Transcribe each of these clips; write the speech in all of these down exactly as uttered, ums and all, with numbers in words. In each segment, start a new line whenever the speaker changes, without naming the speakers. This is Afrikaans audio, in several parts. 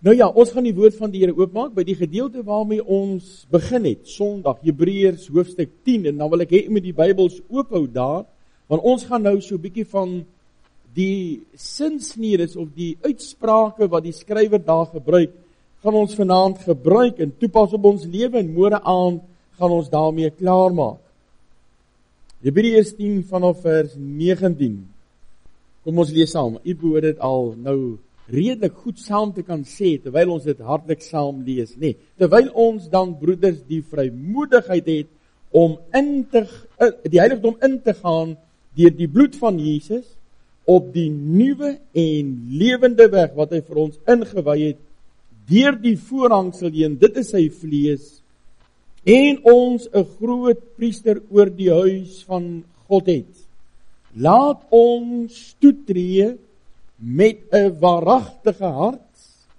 Nou ja, ons gaan die woord van die Here oopmaak by die gedeelte waarmee ons begin het, Sondag, Hebreërs hoofstuk tien, en dan wil ek hê jy moet die Bybels oophou daar, want ons gaan nou so 'n bietjie van die sinsnedes of die uitsprake wat die skrywer daar gebruik, gaan ons vanaand gebruik en toepas op ons lewe, en môre aand gaan ons daarmee klaarmaak. Hebreërs tien vanaf vers negentien. Kom ons lees saam. U behoort dit al nou redelik goed saam te kan sê, terwyl ons dit hartlik saam lees, nee, terwyl ons dan, broeders, die vrymoedigheid het, om in te, die heiligdom in te gaan, deur die bloed van Jesus, op die nuwe en lewende weg, wat hy vir ons ingewy het, deur die voorhangsel heen, dit is sy vlees, en ons 'n groot priester oor die huis van God het. Laat ons toetree met 'n waaragtige hart,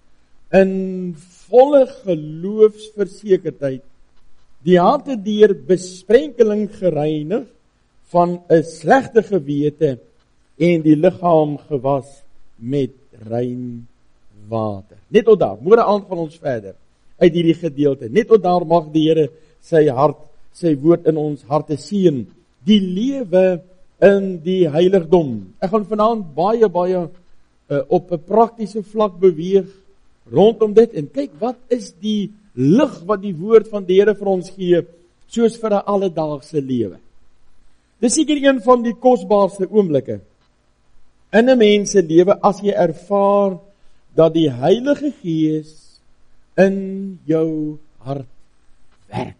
in volle geloofsversekerdheid, die harte deur besprenkeling gereinig van 'n slegte gewete en die liggaam gewas met rein water. Net tot daar, môre aand gaan ons verder uit hierdie gedeelte. Net tot daar mag die Here sy hart, sy woord in ons harte seën. Die lewe in die heiligdom. Ek gaan vanaand baie baie uh, op 'n praktiese vlak beweeg rondom dit, en kyk wat is die lig wat die woord van die Here vir ons gee, soos vir 'n alledaagse lewe. Dis seker een van die kosbaarste oomblikke in 'n mens se lewe, as jy ervaar dat die Heilige Gees in jou hart werk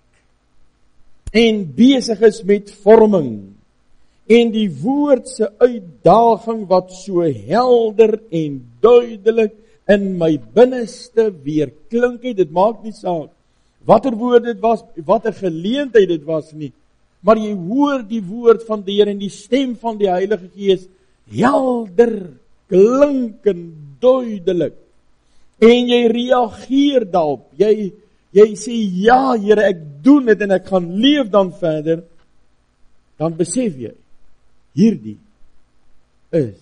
en besig is met vorming, en die woord se uitdaging wat so helder en duidelik in my binneste weer klink het. Dit maak nie saak watter woord dit was, watter geleentheid dit was nie, maar jy hoor die woord van die Here en die stem van die Heilige Gees helder, klinkend, duidelik, en jy reageer daarop. Jy jy sê ja Here, ek doen dit en ek gaan leef dan verder. Dan besef jy, hierdie is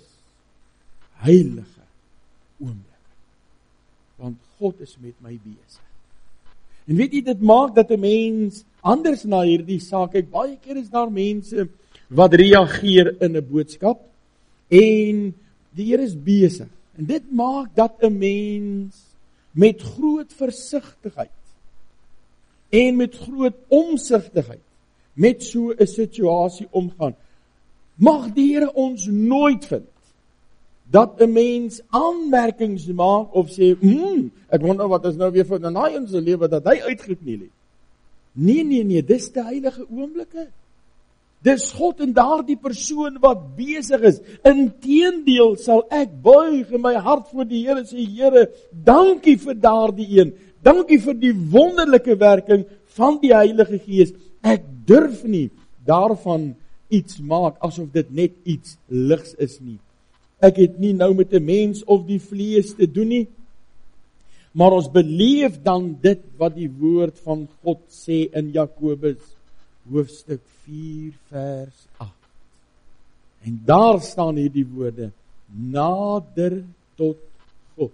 heilige oomblik, want God is met my besig. En weet jy, dit maak dat 'n mens anders na hierdie saak kyk. Baie keer is daar mense wat reageer in 'n boodskap, en die Here is besig. En dit maak dat 'n mens met groot versigtigheid en met groot omsigtigheid met so 'n situasie omgaan. Mag die Here ons nooit vind dat 'n mens aanmerkings maak of sê, hmm, ek wonder wat is nou weer vir in daai se lewe dat hy uitgekniel het. Nee, nee, nee, dis die heilige oomblikke. Dis God en daardie persoon wat besig is. Inteendeel sal ek buig in my hart voor die Here sê, Here, dankie vir daardie een. Dankie vir die wonderlike werking van die Heilige Gees. Ek durf nie daarvan iets maak asof dit net iets ligs is nie. Ek het nie nou met 'n mens of die vlees te doen nie, maar ons beleef dan dit wat die woord van God sê in Jakobus hoofstuk vier vers agt. En daar staan hierdie woorde, nader tot God,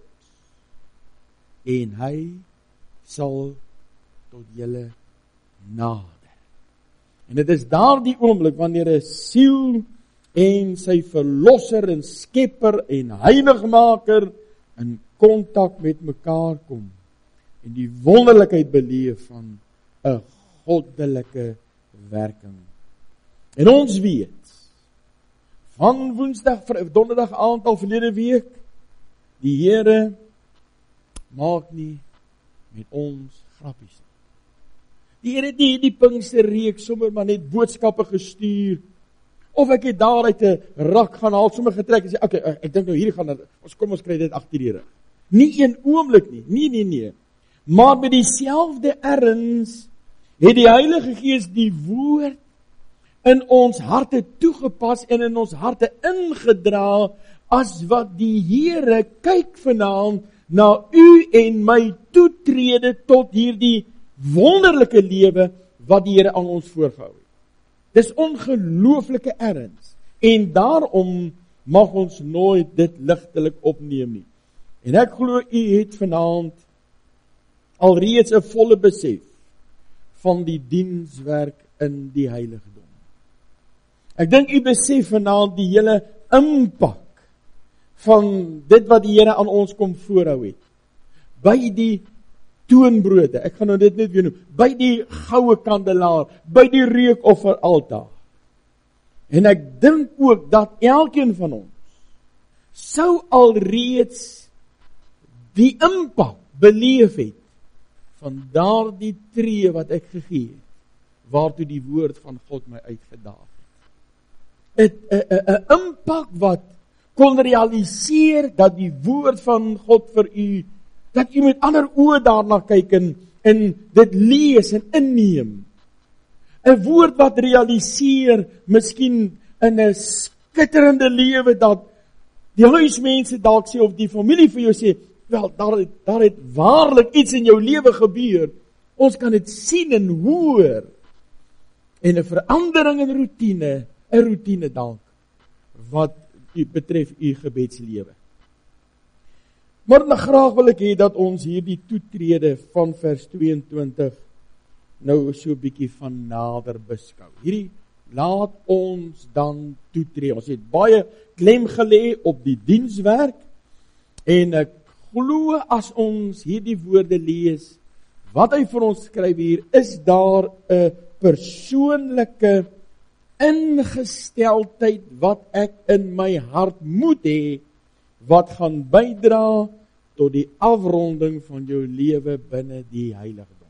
en hy sal tot julle nader. En dit is daardie oomblik wanneer 'n siel en sy verlosser en skepper en heiligmaker in kontak met mekaar kom en die wonderlikheid beleef van 'n goddelike werking. En ons weet van Woensdag, Donderdag aand al verlede week, die Here maak nie met ons grappies. Die Here het nie die Pinksterreeks sommer maar net boodskappe gestuur, of ek het daar uit 'n rak gaan haal, sommer getrek en sê, okay, ek dink nou hier gaan, ons kom ons kry dit agter die rug. Nie een oomblik nie, nee, nee, nee. Maar met dieselfde erns het die Heilige Gees die woord in ons harte toegepas en in ons harte ingedra, as wat die Here kyk vanaand na u en my toetrede tot hierdie wonderlike lewe wat die Here aan ons voorgehou het. Dis ongelooflike erns, en daarom mag ons nooit dit ligtelik opneem nie. En ek glo u het vanaand alreeds 'n volle besef van die dienswerk in die heiligdom. Ek dink u besef vanaand die hele impak van dit wat die Here aan ons kom voorhou het. By die toonbrode, ek gaan nou dit net weer noem, by die goue kandelaar, by die reukofferaltaar. En ek dink ook dat elkeen van ons sou alreeds die impak beleef het van daardie tree wat ek gegee het, waartoe die woord van God my uitgedaag het. 'n impak wat kon realiseer dat die woord van God vir u, dat u met ander oë daarna kyk en, en dit lees en inneem. 'n Woord wat realiseer, miskien in 'n skitterende lewe, dat die huismense dalk sê, of die familie vir jou sê, wel, daar het, daar het waarlik iets in jou lewe gebeur. Ons kan dit sien en hoor. En 'n verandering in routine, 'n routine dalk, wat betref u gebedslewe. Maar nou graag wil ek hê dat ons hierdie toetrede van vers tweeëntwintig nou so 'n bietjie van nader beskou. Hierdie laat ons dan toetree. Ons het baie klem gelê op die dienswerk, en ek glo as ons hierdie woorde lees, wat hy vir ons skryf hier, is daar 'n persoonlike ingesteldheid wat ek in my hart moet hê, wat gaan bydra tot die afronding van jou lewe binne die heiligdom.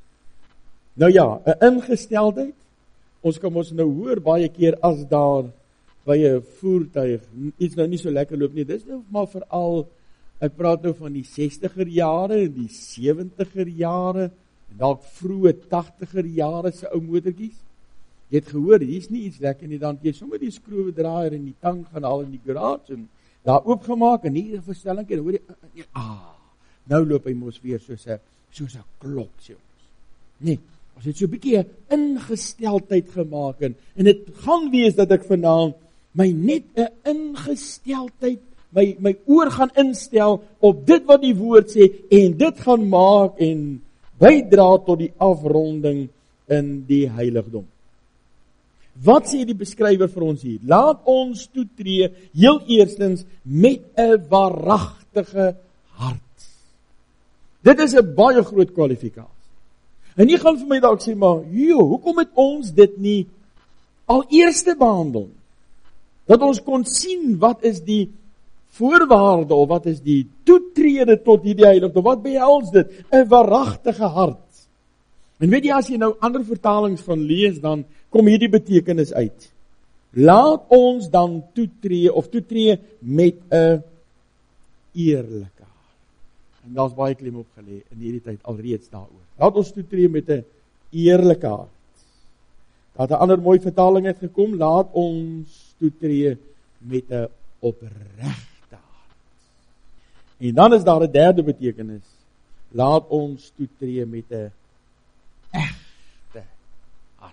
Nou ja, 'n ingesteldheid, ons kan ons nou hoor baie keer as daar by 'n voertuig iets nou nie so lekker loop nie, dis nou maar veral, ek praat nou van die sestiger jare en die sewentiger jare, en dalk vroeë tagtiger jare se ou motortjies. Jy het gehoor, hier is nie iets lekker nie, dan jy sommer die skroewedraaier en die tang gaan haal in die garage en daar oopgemaak en hier 'n verstelling en hoor jy, ah, nou loop hy mos weer soos 'n soos 'n klok, sê ons. Nee, ons het so 'n bietjie 'n ingesteldheid gemaak en en dit gaan wees dat ek vanaand my net 'n ingesteldheid, my my oor gaan instel op dit wat die woord sê en dit gaan maak en bydra tot die afronding in die heiligdom. Wat sê die beskrywer vir ons hier? Laat ons toetree heel eerstens met 'n waaragtige hart. Dit is 'n baie groot kwalifikasie. En jy gaan vir my dalk sê, maar joh, hoekom het ons dit nie al eerste behandel? Dat ons kon sien wat is die voorwaarde of wat is die toetrede tot hierdie heiligdom? Wat behels dit? 'n Waaragtige hart. En weet jy, as jy nou ander vertalings van lees, dan kom hierdie betekenis uit. Laat ons dan toetree of toetree met 'n eerlike hart. En daar's baie klem op gelê in hierdie tyd alreeds daaroor. Laat ons toetree met 'n eerlike hart. Daar het 'n ander mooi vertaling het gekom, laat ons toetree met 'n opregte hart. En dan is daar 'n derde betekenis. Laat ons toetree met 'n egte hart.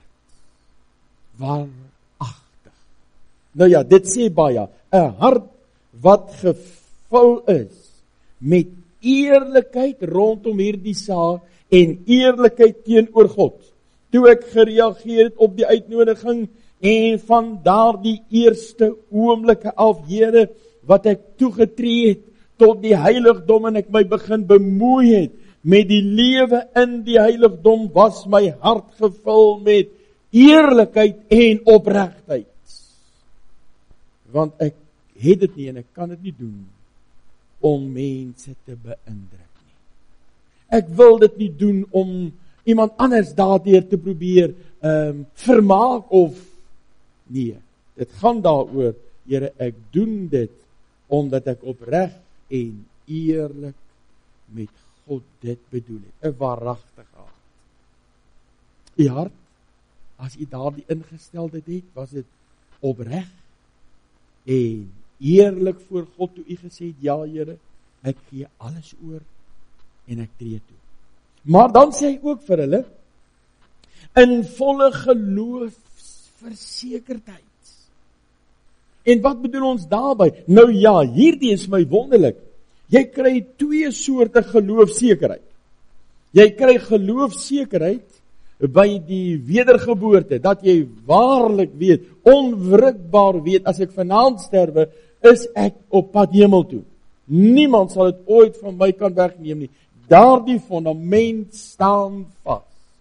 Waaragtig. Nou ja, dit sê baie, 'n hart wat gevul is met eerlikheid rondom hierdie saak en eerlikheid teenoor God. Toe ek gereageer het op die uitnodiging en van daardie eerste oomblikke af, Here, wat ek toegetree het tot die heiligdom en ek my begin bemoei het met die lewe in die heiligdom, was my hart gevul met eerlikheid en opregtheid. Want ek het dit nie en ek kan dit nie doen om mense te beïndruk nie. Ek wil dit nie doen om iemand anders daardeur te probeer um, vermaak of nee. Dit gaan daaroor, Here, ek doen dit omdat ek opreg en eerlik met God dit bedoel het. 'n Waaragtige hart. U hart, as u daardie ingesteldheid het, was dit opreg en eerlik voor God toe u gesê het, ja Here, ek gee alles oor en ek tree toe. Maar dan sê hy ook vir hulle, in volle geloofsversekerdheid. En wat bedoel ons daarby? Nou ja, hierdie is my wonderlik. Jy kry twee soorte geloofsekerheid. Jy kry geloofsekerheid by die wedergeboorte, dat jy waarlik weet, onwrikbaar weet, as ek vanaand sterwe, is ek op pad hemel toe. Niemand sal dit ooit van my kan wegneem nie. Daardie fundament staan vas.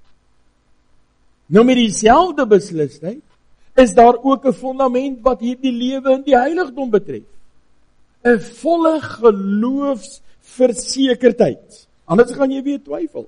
Nou met dieselfde beslisheid, is daar ook 'n fundament wat hierdie lewe in die heiligdom betref. 'n volle geloofsversekerdheid. Anders gaan jy weer twyfel.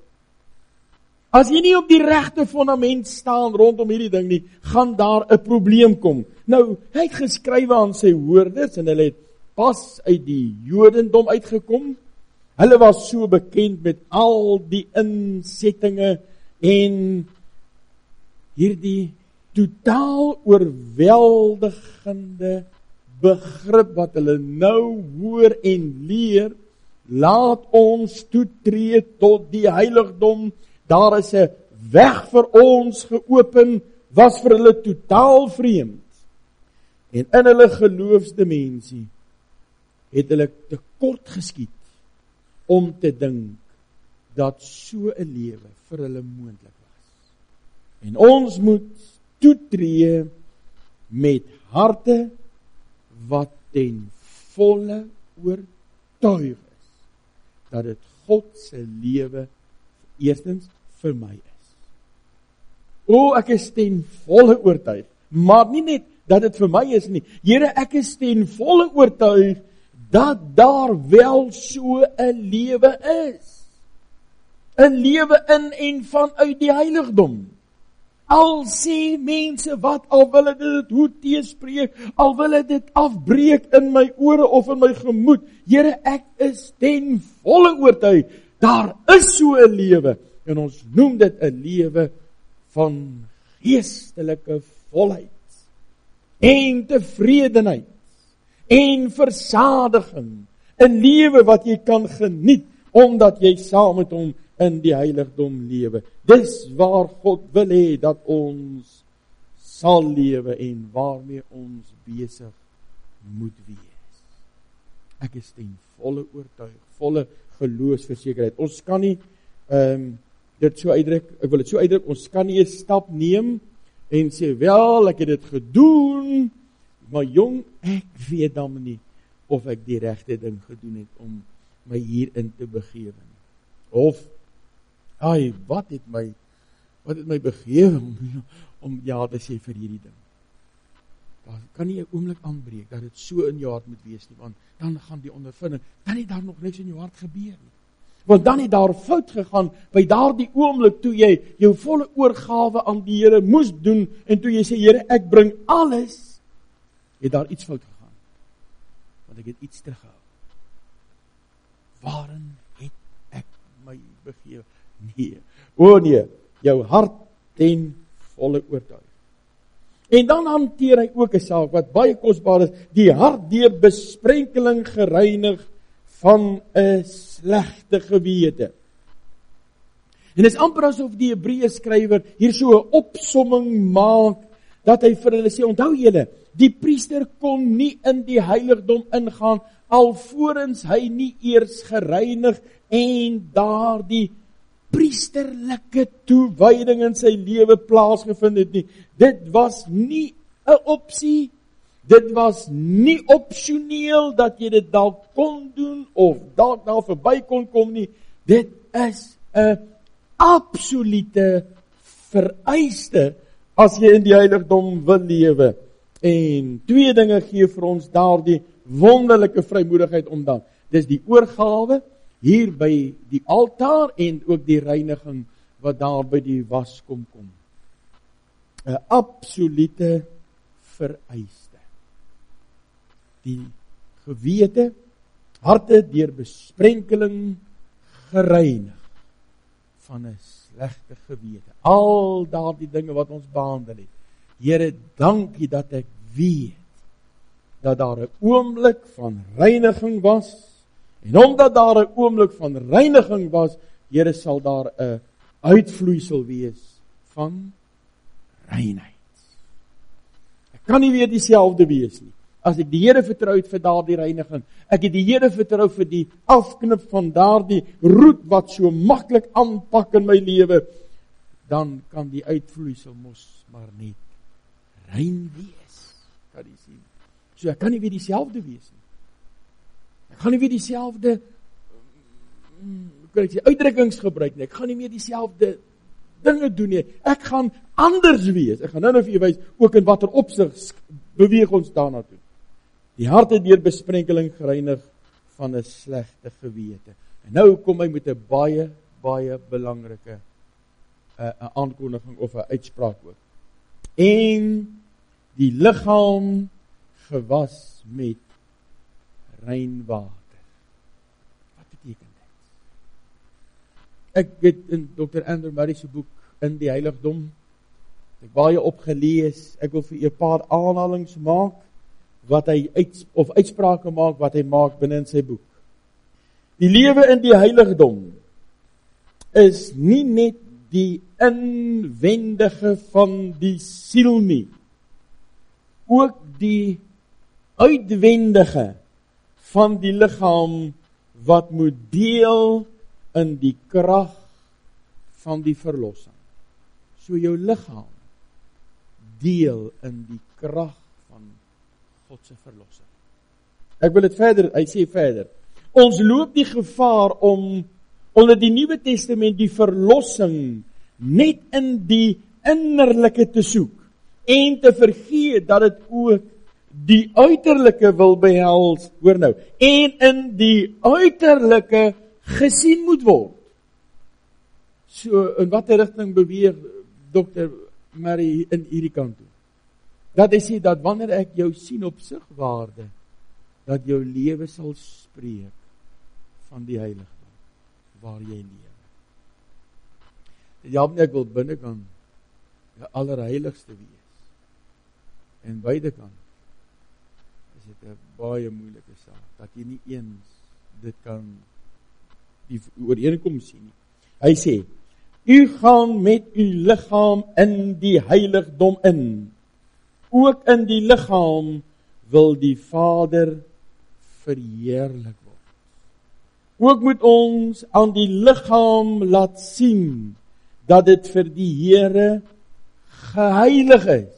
As jy nie op die regte fundament staan rondom hierdie ding nie, gaan daar 'n probleem kom. Nou, hy het geskrywe aan sy hoorders, en hulle het pas uit die Jodendom uitgekom. Hulle was so bekend met al die insettinge en hierdie totaal oorweldigende begrip wat hulle nou hoor en leer. Laat ons toetree tot die heiligdom. Daar is 'n weg vir ons geopen, was vir hulle totaal vreemd. En in hulle geloofsdimensie het hulle tekort geskiet om te dink dat so 'n lewe vir hulle moontlik was. En ons moet toetree met harte wat ten volle oortuig is dat dit God se lewe eerstens vir my is. O, ek is ten volle oortuig, maar nie net dat dit vir my is nie. Here, ek is ten volle oortuig dat daar wel so 'n lewe is. 'n Lewe in en vanuit die heiligdom. Al sê mense wat, al wil hulle dit hoe teespreek, al wil hulle dit afbreek in my ore of in my gemoed. Here, ek is ten volle oortuig, daar is so 'n lewe, en ons noem dit 'n lewe van geestelike volheid, en tevredenheid, en versadiging, 'n lewe wat jy kan geniet, omdat jy saam met hom in die heiligdom lewe. Dis waar God wil hê dat ons sal lewe en waarmee ons besig moet wees. Ek is ten volle oortuig, volle geloofsversekerheid. Ons kan nie um, dit so uitdruk, ek wil dit so uitdruk, ons kan nie 'n stap neem en sê, wel, ek het dit gedoen, maar jong, ek weet dan nie of ek die regte ding gedoen het om my hierin te begewe nie. Of ai, wat het my wat het my begewe om, om ja te sê vir hierdie ding. Daar kan nie 'n oomblik aanbreek dat dit so in jou hart moet wees nie, want dan gaan die ondervinding, dan het daar nog niks in jou hart gebeur nie. Want dan het daar fout gegaan by daardie oomblik toe jy jou volle oorgawe aan die Here moes doen, en toe jy sê, Here, ek bring alles, het daar iets fout gegaan. Want ek het iets teruggehou. Waarin het ek my begewe? Nee, o nee, jou hart ten volle oortuig. En dan hanteer hy ook 'n saak wat baie kosbaar is, die hart deur besprenkeling gereinig van 'n slegte gewete. En dit is amper asof die Hebreë skrywer hier so 'n opsomming maak, dat hy vir hulle sê, onthou julle, die priester kon nie in die heiligdom ingaan, alvorens hy nie eers gereinig en daardie priesterlike toewyding in sy lewe plaasgevind het nie. Dit was nie 'n opsie, dit was nie opsioneel dat jy dit dalk kon doen of dalk daar verby kon kom nie. Dit is 'n absolute vereiste as jy in die heiligdom wil lewe. En twee dinge gee vir ons daardie wonderlike vrymoedigheid om dan. Dis die oorgawe hier by die altaar en ook die reiniging wat daar by die waskom kom. 'n Absolute vereiste. Die gewete, harte deur besprenkeling gereinig van 'n slegte gewete. Al daardie dinge wat ons behandel het. Here, dankie dat ek weet dat daar 'n oomblik van reiniging was. En omdat daar 'n oomblik van reiniging was, Here, sal daar 'n uitvloeisel wees van reinheid. Ek kan nie weer dieselfde wees nie. as ek die Here vertrou het vir daardie reiniging, ek het die Here vertrou vir die afknip van daardie roet wat so maklik aanpak in my lewe, dan kan die uitvloeisel mos maar net rein wees. Kan jy sien? So ek kan nie weer dieselfde wees nie. Ek gaan nie weer dieselfde hoe kan ek sê, uitdrukkings gebruik nie. Ek gaan nie meer dieselfde dinge doen nie. Ek gaan anders wees. Ek gaan nou nou vir u wys ook in watter opsig beweeg ons daarna toe. Die hart het deur besprenkeling gereinig van 'n slegte gewete. En nou kom hy met 'n baie baie belangrike 'n uh, aankondiging of 'n uitspraak ook. En die liggaam gewas met rein water. Wat beteken dit? Ek het in dokter Andrew Murray se boek In die Heiligdom ek baie opgelees. Ek wil vir 'n paar aanhalings maak wat hy uit of uitsprake maak wat hy maak binne in sy boek. Die lewe in die heiligdom is nie net die inwendige van die siel nie, ook die uitwendige van die liggaam wat moet deel in die krag van die verlossing. So jou liggaam deel in die krag van God se verlossing. Ek wil dit verder, hy sê verder. Ons loop die gevaar om onder die Nuwe Testament die verlossing net in die innerlike te soek en te vergeet dat dit ook die uiterlike wil behels, hoor nou, en in die uiterlike gesien moet word. So, in watter rigting beweeg dokter Murray in hierdie kant toe? Dat hy sê dat wanneer ek jou sien op sigwaarde, dat jou lewe sal spreek van die heiligdom waar jy lewe. Ja, ek wil binnekant die allerheiligste wees. En buitekant is dit 'n baie moeilike saak, dat jy nie eens dit kan die ooreenkoms sien nie. Hy sê, u gaan met u liggaam in die heiligdom in. Ook in die liggaam wil die Vader verheerlik word. Ook moet ons aan die liggaam laat sien dat dit vir die Here geheilig is.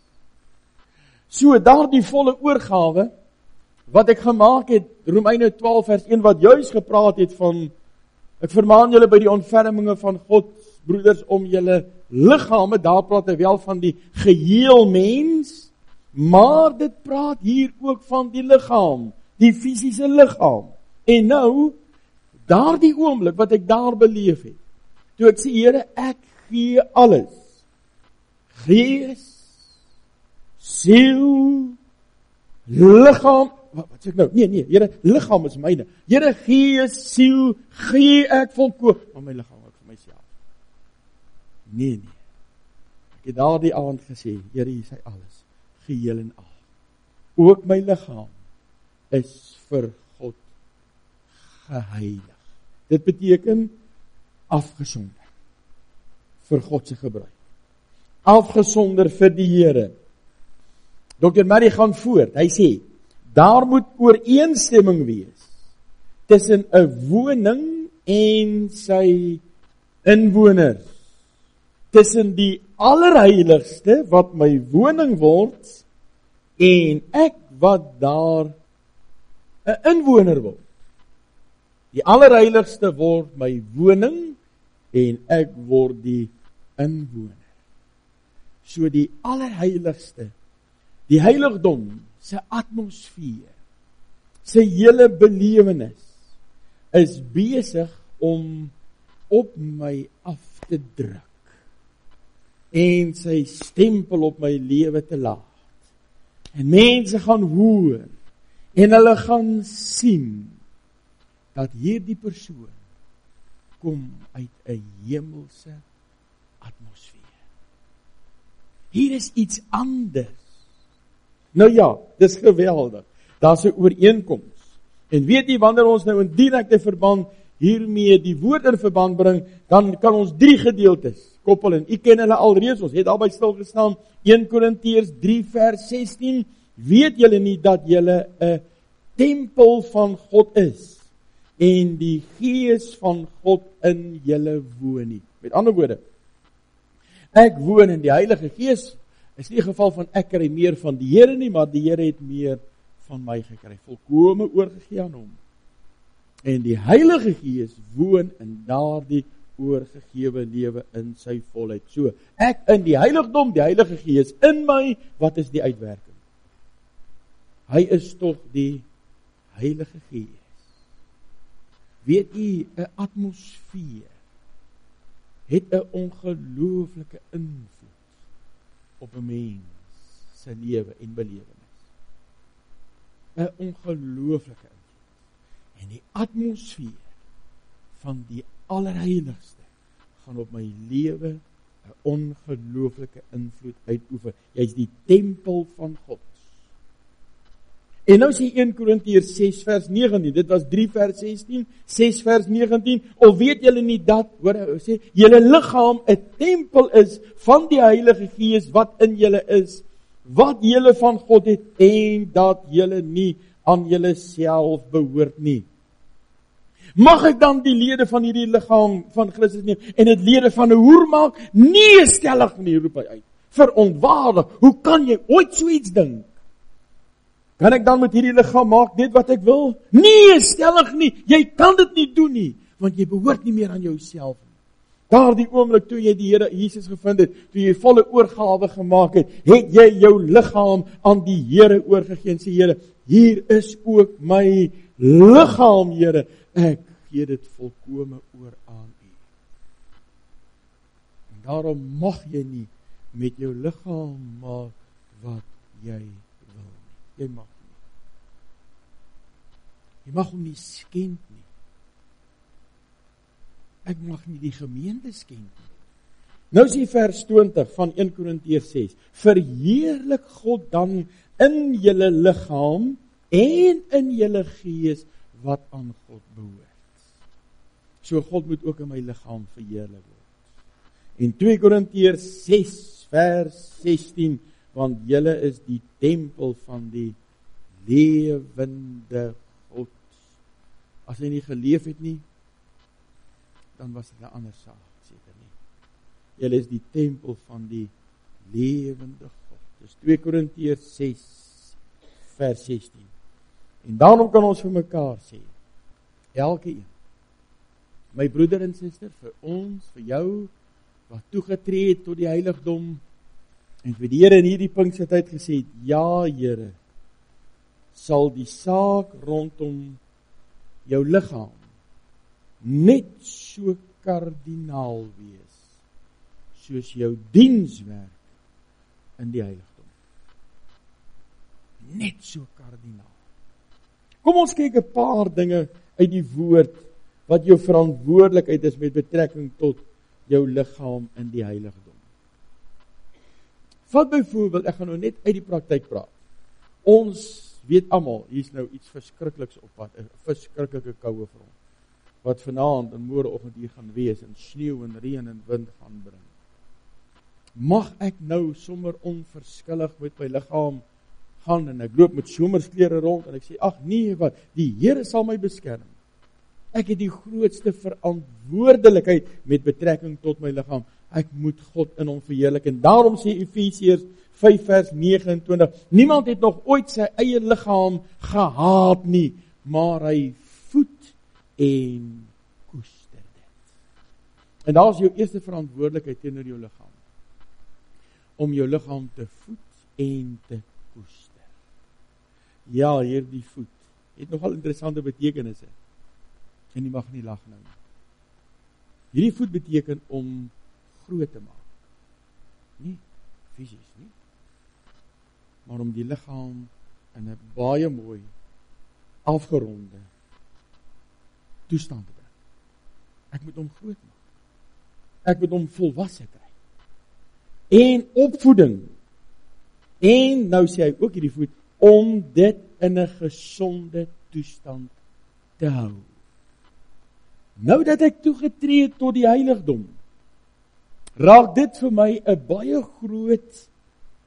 So daardie volle oorgawe wat ek gemaak het, Romeine twaalf vers een, wat juis gepraat het van, ek vermaan julle by die ontferminge van God, broeders, om julle liggame, daar praat hy wel van die geheel mens, maar dit praat hier ook van die liggaam, die fisiese liggaam. En nou, daardie oomblik wat ek daar beleef het, toe ek sê, Here, ek gee alles, gees, siel, liggaam, wat, wat sê ek nou? Nee, nee, Here, liggaam is myne. Here, gees, siel, gee ek volkoop, maar my liggaam ook vir myself. Nee, nee. Ek het daardie aand gesê, Here, hier sê alles, geheel en al. Ook my liggaam is vir God geheilig. Dit beteken afgesonder vir God se gebruik. Afgesonder vir die Here. dokter Murray gaan voort. Hy sê, daar moet ooreenstemming wees tussen 'n woning en sy inwoners. Tussen die allerheiligste wat my woning word en ek wat daar 'n inwoner word. Die allerheiligste word my woning en ek word die inwoner. So die allerheiligste, die heiligdom, sy atmosfeer, sy hele belewenis is besig om op my af te druk en sy stempel op my lewe te laat. En mense gaan hoor en hulle gaan sien dat hierdie persoon kom uit 'n hemelse atmosfeer. Hier is iets anders. Nou ja, dis geweldig. Daar's 'n ooreenkoms. En weet jy, wanneer ons nou in direkte verband hiermee die woord in verband bring, dan kan ons drie gedeeltes koppel en u ken hulle alreeds, ons het daarby stil gestaan, Eerste Korintiërs drie vers sestien, weet julle nie dat julle 'n tempel van God is en die Gees van God in julle woon nie. Met ander woorde, ek woon in die Heilige Gees, is nie 'n geval van ek kry meer van die Here nie, maar die Here het meer van my gekry, volkome oorgegee aan hom. En die Heilige Gees woon in daardie oorgegewe lewe in sy volheid. So, ek in die heiligdom, die Heilige Gees in my, wat is die uitwerking? Hy is tog die Heilige Gees. Weet u, 'n atmosfeer het 'n ongelooflike invloed op 'n mens se lewe en belewenis. 'n Ongelooflike invloed. En die atmosfeer van die Allerheiligste gaan op my lewe 'n ongelooflike invloed uitoefen. Jy's die tempel van God. En nou sê Eerste Korintiërs ses vers negentien, dit was drie vers sestien, ses vers negentien, of weet julle nie dat, hoor hy sê, julle liggaam 'n tempel is van die Heilige Gees wat in julle is, wat julle van God het, en dat julle nie aan julle self behoort nie. Mag ek dan die lede van hierdie liggaam van Christus neem en dit lede van 'n hoer maak? Nee, stellig nie, roep hy uit. Verontwaardig, hoe kan jy ooit so iets dink? Kan ek dan met hierdie liggaam maak net wat ek wil? Nee, stellig nie. Jy kan dit nie doen nie, want jy behoort nie meer aan jouself nie. Daardie oomblik toe jy die Here Jesus gevind het, toe jy volle oorgawe gemaak het, het jy jou liggaam aan die Here oorgegee en sê, Here, hier is ook my liggaam, Here. Ek gee dit volkome oor aan U. En daarom mag jy nie met jou liggaam maak wat jy wil nie. Jy mag nie. Jy mag hom nie skend nie. Ek mag nie die gemeente skend nie. Nou is die vers twintig van Eerste Korintiërs ses. Verheerlik God dan in julle liggaam en in julle gees wat aan God behoort. So God moet ook in my liggaam verheerlik word. En Tweede Korintiërs ses vers sestien, want julle is die tempel van die lewende God. As hy nie geleef het nie, dan was dit 'n ander saak, seker nie. Julle is die tempel van die lewende God. Dis Tweede Korintiërs ses vers sestien. En daarom kan ons vir mekaar sê, elke een, my broeder en suster, vir ons, vir jou, wat toegetree het tot die heiligdom, en vir die Here in hierdie Pinksentyd gesê het, ja Here, sal die saak rondom jou liggaam net so kardinaal wees, soos jou dienswerk in die heiligdom. Net so kardinaal. Kom ons kyk 'n paar dinge uit die woord, wat jou verantwoordelikheid is met betrekking tot jou liggaam in die heiligdom. Vat byvoorbeeld, ek gaan nou net uit die praktyk praat. Ons weet almal, hier is nou iets verskrikliks op pad, 'n verskriklike koue front, wat vanaand en môreoggend hier gaan wees, en sneeu en reën en wind gaan bring. Mag ek nou sommer onverskillig met my liggaam gaan, en ek loop met somersklere rond, en ek sê, ag nee, wat, die Here sal my beskerm. Ek het die grootste verantwoordelikheid met betrekking tot my liggaam. Ek moet God in hom verheerlik. En daarom sê Efesiërs vyf vers nege en twintig, niemand het nog ooit sy eie liggaam gehaat nie, maar hy voed en koester dit. En daar is jou eerste verantwoordelikheid teenoor jou liggaam, om jou liggaam te voed en te koester. Ja, hierdie voed het nogal interessante betekenisse. En jy mag nie lag nou nie. Hierdie voet beteken om groot te maak. Nie fisies nie, maar om die liggaam in 'n baie mooi afgeronde toestand te bring. Ek moet hom groot maak. Ek moet hom volwasse kry. En opvoeding. En nou sê hy ook hierdie voet, om dit in 'n gesonde toestand te hou. Nou dat ek toegetree het tot die heiligdom, raak dit vir my 'n baie groot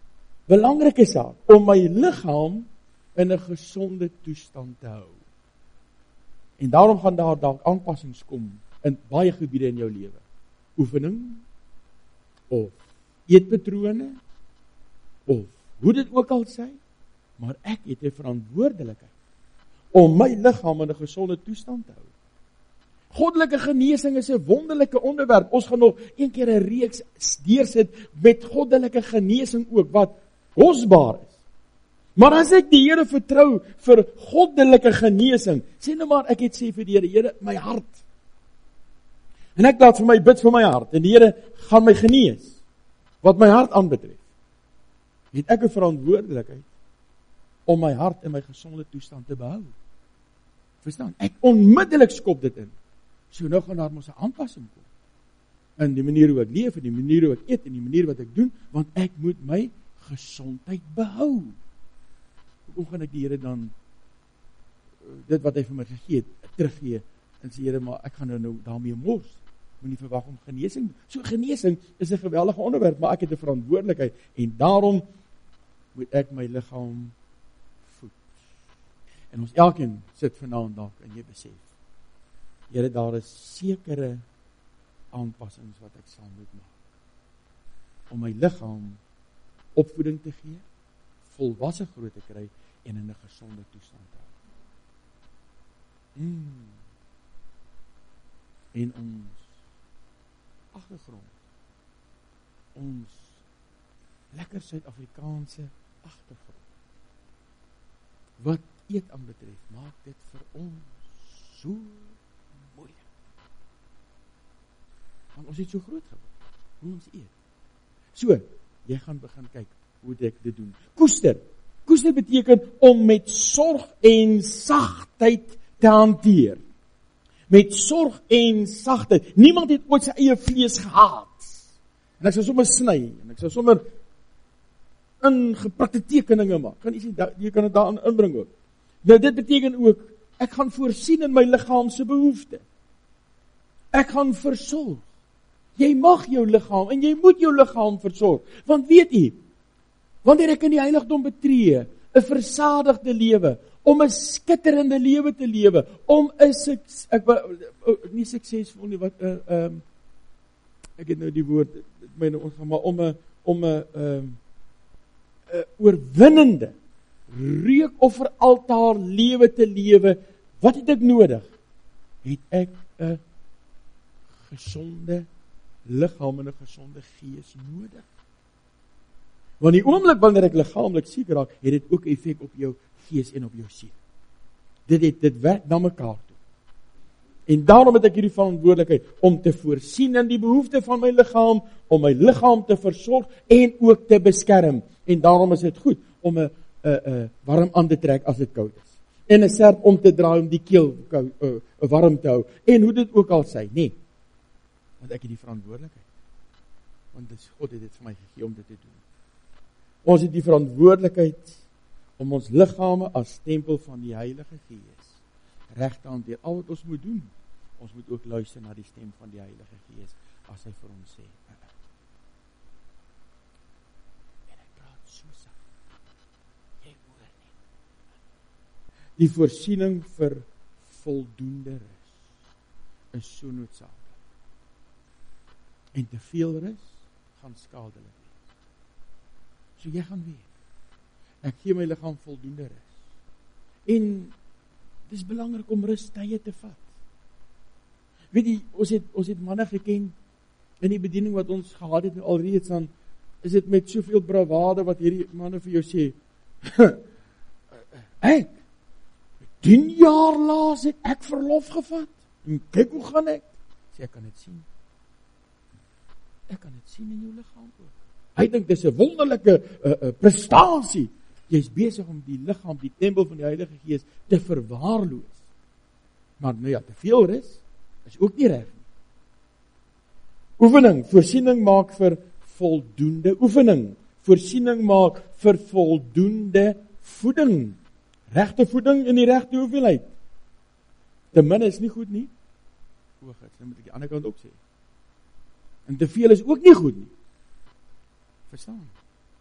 belangrike saak, om my liggaam in 'n gesonde toestand te hou. En daarom gaan daar dalk aanpassings kom in baie gebiede in jou lewe. Oefening, of eetpatrone, of hoe dit ook al sê, maar ek het 'n verantwoordelikheid om my liggaam in 'n gesonde toestand te hou. Goddelike genesing is 'n wonderlike onderwerp. Ons gaan nog een keer 'n reeks deursit met goddelike genesing ook, wat kosbaar is. Maar as ek die Here vertrou vir goddelike genesing, sê nou maar ek het sê vir die Here, Here, my hart. En ek laat vir my bid vir my hart, en die Here gaan my genees, wat my hart aanbetref. Het ek 'n verantwoordelikheid om my hart in my gesonde toestand te behou. Verstaan? Ek onmiddellik skop dit in. So nou gaan daar mos 'n aanpassing kom. In die manier hoe ek leef, in die manier hoe ek eet, in die manier wat ek doen, want ek moet my gesondheid behou. Hoe gaan ek die Here dan dit wat hy vir my gegee het, teruggee en sê, Here, maar ek gaan nou, nou daarmee mors. Moenie verwag om genesing. So genesing is 'n geweldige onderwerp, maar ek het 'n verantwoordelikheid en daarom moet ek my liggaam voed. En ons elkeen sit vanaand dalk en jy besef, Here, daar is sekere aanpassings wat ek sal moet maak om my liggaam opvoeding te gee, volwasse groot te kry en in 'n gesonde toestand te hou. Mm. En ons agtergrond, ons lekker Suid-Afrikaanse agtergrond, wat eet aanbetref, maak dit vir ons so moeilik. Want ons het so groot geword, hoe ons eet. So, jy gaan begin kyk, hoe ek dit doen. Koester. Koester beteken om met sorg en sagtheid te hanteer. Met sorg en sagtheid. Niemand het ooit sy eie vlees gehaat. En ek sal sommer sny, en ek sal sommer ingeprikte tekeninge maak. Kan jy sien, jy kan dit daarin inbring ook. Nou dit beteken ook, ek gaan voorsien in my liggaamse behoefte. Ek gaan versorg. Jy mag jou liggaam, en jy moet jou liggaam versorg. Want weet jy, wanneer ek in die heiligdom betree, 'n versadigde lewe, om 'n skitterende lewe te lewe, om 'n ek nie suksesvol nie, wat 'n uh, um, ek het nou die woord, myne ons gaan maar om 'n om 'n um, oorwinnende reukofferaltaar lewe te lewe. Wat het ek nodig? Het ek 'n gesonde liggaam en 'n gesonde gees nodig? Want die oomblik wanneer ek liggaamlik siek raak, het dit ook effek op jou gees en op jou siel. Dit het dit werk na mekaar toe. En daarom het ek hierdie verantwoordelikheid om te voorsien in die behoefte van my liggaam, om my liggaam te versorg en ook te beskerm. En daarom is dit goed om 'n 'n 'n warm aan te trek as dit koud is. En 'n serp om te draai om die keel koud, uh, warm te hou. En hoe dit ook al sê, nee. Want ek het die verantwoordelikheid. Want dis God het dit vir my gegee om dit te doen. Ons het die verantwoordelikheid om ons liggame as tempel van die Heilige Gees reg te hanteer. Al wat ons moet doen, ons moet ook luister na die stem van die Heilige Gees as hy vir ons sê. En hy praat so sag. Jy hoor nie. Die voorsiening vir voldoende rus is so noodsaaklik. En te veel rus gaan skadelik wees. So jy gaan weet, ek gee my liggaam voldoende rus. En dis belangrik om rustye te vat. Weet jy, ons het ons het manne geken in die bediening wat ons gehad het alreeds aan, is dit met soveel bravade wat hierdie manne vir jou sê. Ek tien jaar laas het ek verlof gevat. En kyk hoe gaan ek? Sê ek kan dit sien. Ek kan dit sien in jou liggaam ook. Hy dink dis 'n wonderlike uh, uh, prestasie. Jy's besig om die liggaam, die tempel van die Heilige Gees te verwaarloos. Maar nou ja, te veel rus is ook nie reg nie. Oefening, voorsiening maak vir voldoende oefening. Voorsiening maak vir voldoende voeding. Regte voeding in die regte hoeveelheid. Te min is nie goed nie. Oogits, dan moet ek die ander kant ook sê. En te veel is ook nie goed nie. Verstaan?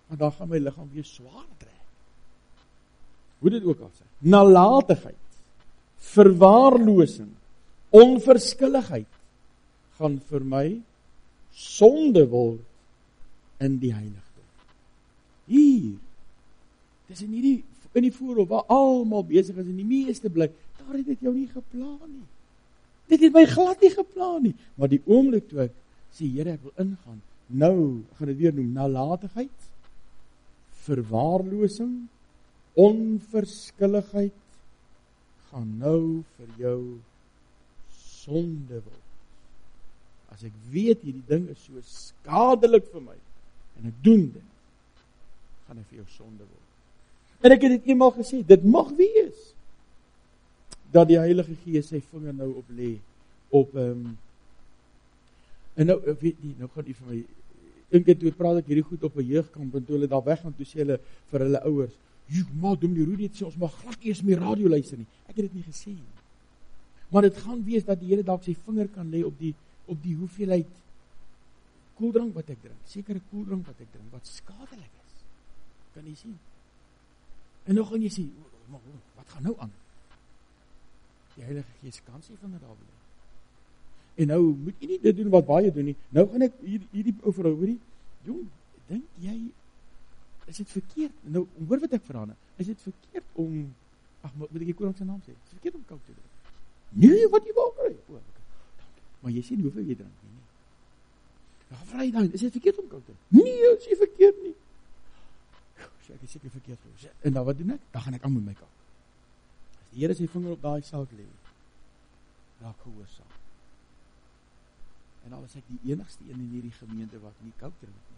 want dan gaan my liggaam weer swaar trek. Hoe dit ook al sê. Nalatigheid, verwaarlosing, onverskilligheid gaan vir my sonde word in die heiligdom. Hier, dis in hierdie in die voorhof waar almal besig is en die meeste bly, daar het dit jou nie geplan nie. Dit het my glad nie geplan nie, maar die oomblik toe ek sê, Here, ek wil ingaan, nou, ek gaan dit weer noem, nalatigheid, verwaarlosing, onverskilligheid, gaan nou vir jou sonde word. As ek weet hierdie ding is so skadelik vir my, en ek doen dit, gaan hy vir jou sonde word. En ek het dit eenmaal gesê, dit mag wees, dat die Heilige Gees sy vinger nou op lê, op, um, en nou, weet nie, nou gaan die vir my, een keer toe praat ek hierdie goed op 'n jeugkamp, en toe hulle daar weg gaan, toe sê hulle vir hulle ouers, jy maar, doen die Rudy het sê, ons mag glad eers meer radio luister nie, ek het dit nie gesê nie. Maar dit gaan wees dat die Here dalk sy vinger kan lê op die, op die hoeveelheid koeldrank wat ek drink, sekere koeldrank wat ek drink, wat skadelik is, kan jy sien. En nou gaan jy sê, wat gaan nou aan? Die Heilige Gees kan sy vinger daar lê. En nou moet jy nie dit doen wat baie doen nie. Nou gaan ek hierdie hier ou vrou, hoorie, jong, dink jy, is dit verkeerd? Nou, hoor wat ek vra nou, is dit verkeerd om, ag, moet ek die koning sy naam sê, is dit verkeerd om koud te drink? Nee, wat jy wou kry? O, maar jy sien hoeveel jy drink nie. nie. Nou, vra jy dan, is dit verkeerd om koud te drink? Nee, is dit verkeerd nie. So, ek is seker verkeerd gewees. En nou, wat doen ek? Dan gaan ek aan met my koud. As die Here sy vinger op daai saak lê, raak gehoorsaam. En al is ek die enigste een in hierdie gemeente wat nie koud drink nie.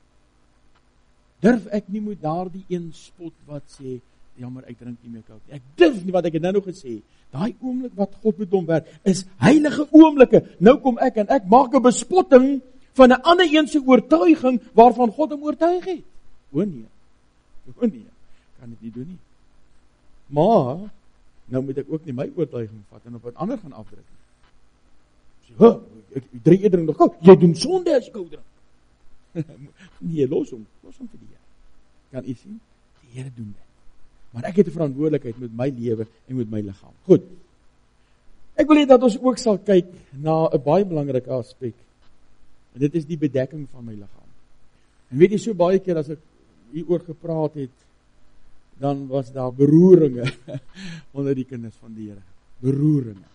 Durf ek nie met daardie een spot wat sê, jammer, ek drink nie meer koud nie. Ek durf nie, wat ek het nou nog gesê, daai oomblik wat God met hom werk, is heilige oomblikke. Nou kom ek en ek maak 'n bespotting van 'n ander een se oortuiging waarvan God hom oortuig het. O nee. O nee. Kan dit nie doen nie. Maar nou moet ek ook nie my oortuiging vat en op 'n ander gaan afdruk nie. Sê, "Huh, ek drink eerder nog koud. Jy doen sonde as jy koud drink." Nee, los hom, los hom vir die Here. Kan u sien? Die Here doen dit. Maar ek het 'n verantwoordelikheid met my lewe en met my liggaam. Goed. Ek wil hê dat ons ook sal kyk na 'n baie belangrike aspek. En dit is die bedekking van my liggaam. En weet jy, so baie keer as ek hieroor gepraat het, dan was daar beroeringe onder die kinders van die Here. Beroeringe.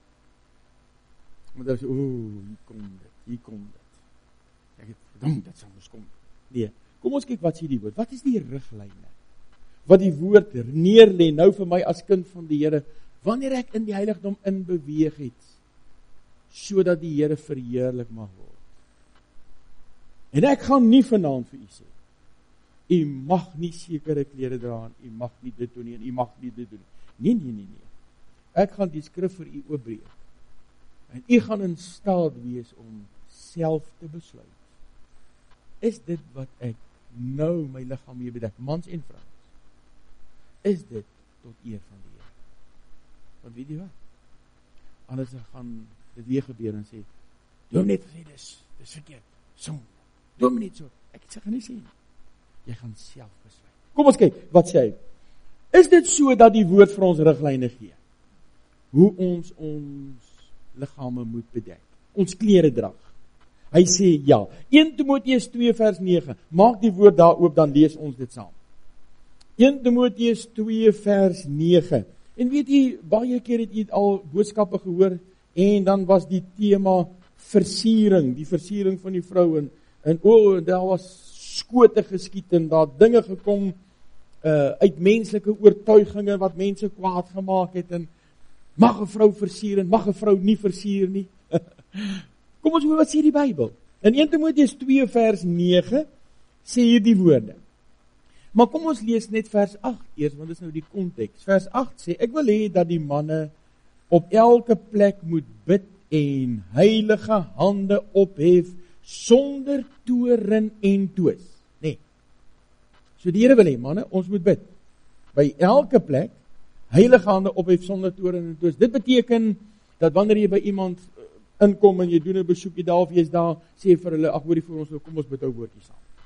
Want hulle sê, "O, hier kom dit, hier kom dit." Ek het gedink dit sou mos kom. Nee, kom ons kyk wat sê die woord. Wat is die riglyne? Wat die woord neerlê nou vir my as kind van die Here, wanneer ek in die heiligdom in beweeg het, sodat die Here verheerlik mag word. En ek gaan nie vanaand vir u sê, u mag nie sekere klere dra en u mag nie dit doen nie en u mag nie dit doen nie. Nee, nee, nee, nee. Ek gaan die skrif vir u oopbreek. En u gaan in staat wees om self te besluit. Is dit wat ek nou my liggaam mee bedek, mans en vrouens? Is dit tot eer van die Here? Want weet jy wat? Anders gaan dit weer gebeur en sê, "Jy net gesê dis, dis verkeerd. Sonde. Doen net so." Ek sê gaan nie sê nie. Jy gaan self besluit. Kom ons kyk, wat sê hy? Is dit so dat die woord vir ons riglyne gee? Hoe ons ons liggame moet bedek? Ons klere dra. Hy sê ja. Eerste Timoteus twee vers nege. Maak die woord daar oop, dan lees ons dit saam. Eerste Timoteus twee vers nege. En weet jy, baie keer het jy al boodskappe gehoor, en dan was die tema versiering, die versiering van die vrou, en, en o, oh, daar was skote geskiet, en daar dinge gekom, uh, uit menslike oortuiginge, wat mense kwaad gemaak het, en mag 'n vrou versier, en mag 'n vrou nie versier nie. Kom ons hoor wat sê die Bybel. In Eerste Timoteus twee vers nege, sê hier die woorde. Maar kom ons lees net vers agt eers, want dit is nou die konteks. Vers agt sê, ek wil hê dat die manne op elke plek moet bid en heilige hande ophef, sonder toorn en twis. Nee. So die Here wil hê, manne, ons moet bid. By elke plek, heilige hande ophef, sonder toorn en twis. Dit beteken, dat wanneer jy by iemand inkom en jy doen 'n besoekie daar, of jy is daar, sê vir hulle, ag hoorie vir ons, kom ons bid ou woordjie saam.